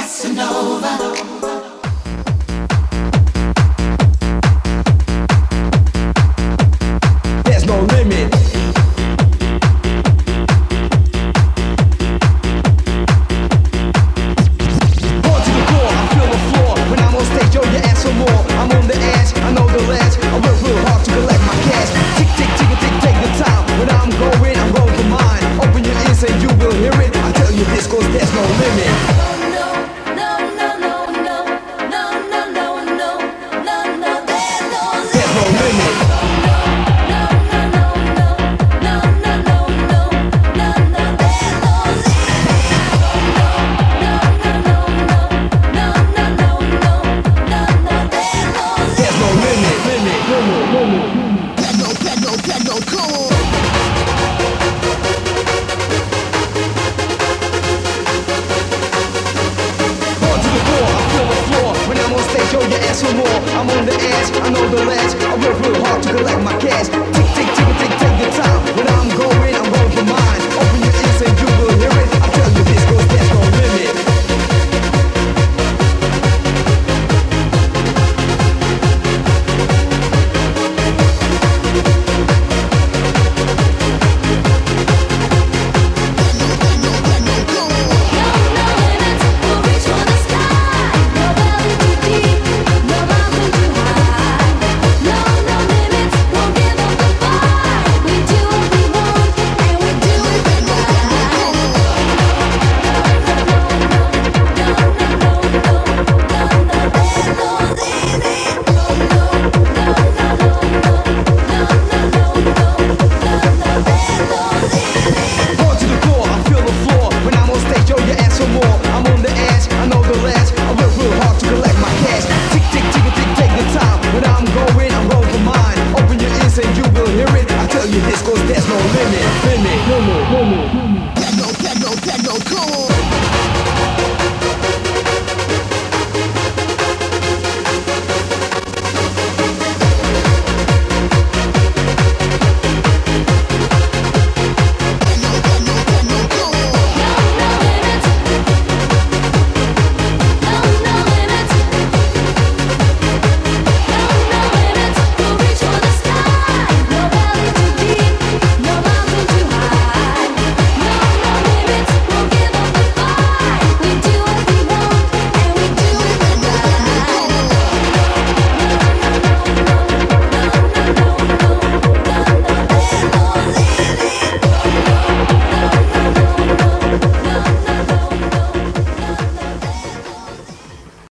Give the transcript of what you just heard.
There's no limit. Born to the core, I feel the floor. When I'm on stage, yo, you ask for more. I'm on the edge, I know the ledge. I work real hard to collect my cash. Tick, tick, tick, tick, take the time. When I'm going for mine. Open your ears and you will hear it. I tell you this, cause there's no limit. Yo, you ask for more. I'm on the edge, I know the ledge. I work real hard to collect my cash. Tick, tick, tick, tick, take your time. When I'm going for mine. Open your ears and you will hear it. I tell you this, cause there's no limit. And you will hear it. I tell you this, cause there's no limit.